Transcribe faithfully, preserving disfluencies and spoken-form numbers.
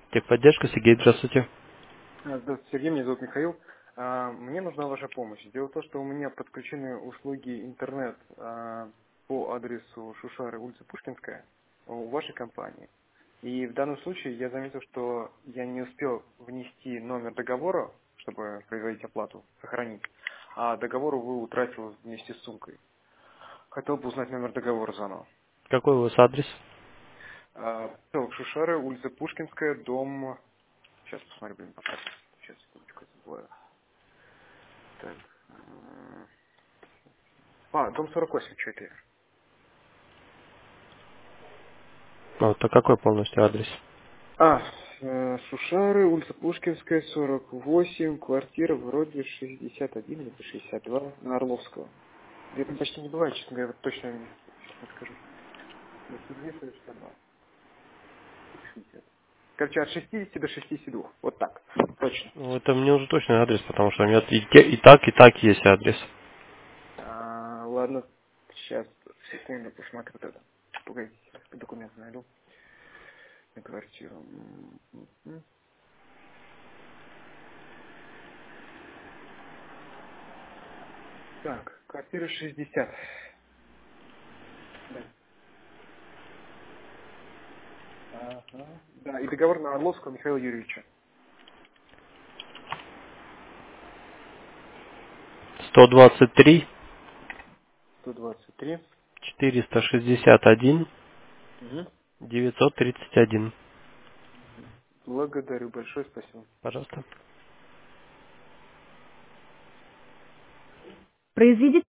Техподдержка, Сергей, здравствуйте. А, Здравствуйте, Сергей, меня зовут Михаил. А, Мне нужна ваша помощь. Дело в том, что у меня подключены услуги интернет а, по адресу Шушары, улица Пушкинская, у вашей компании. И в данном случае я заметил, что я не успел внести номер договора, чтобы производить оплату, сохранить, а договор, увы, утратил вместе с сумкой. Хотел бы узнать номер договора заново. Какой у вас адрес? А, Поселок Шушары, улица Пушкинская, дом... Сейчас посмотрю, блин, пока. Сейчас, секундочку, забываю. Так. м, А, дом сорок восемь, что это? Ну, это какой полностью адрес? А, э, Шушары, улица Пушкинская, сорок восемь, квартира вроде шестьдесят один или шестьдесят два, на Орловского. Где там почти не бывает, честно говоря, вот точно не, сейчас не скажу. шестьдесят два, шестьдесят два. шестьдесят. Короче, от шестидесяти до шестидесяти двух. Вот так. Точно. Ну, это мне уже точный адрес, потому что у меня и, те- и так, и так есть адрес. А, ладно, сейчас, секунду, посмотрю тогда. Погодите, сейчас документ найду на квартиру. М, м, м. Так, квартира шестьдесят. Да. Ага. Да, и договор на Орловского Михаила Юрьевича. сто двадцать три, сто двадцать три. четыреста шестьдесят один, Угу. девятьсот тридцать один. Благодарю большое, спасибо. Пожалуйста. Произведите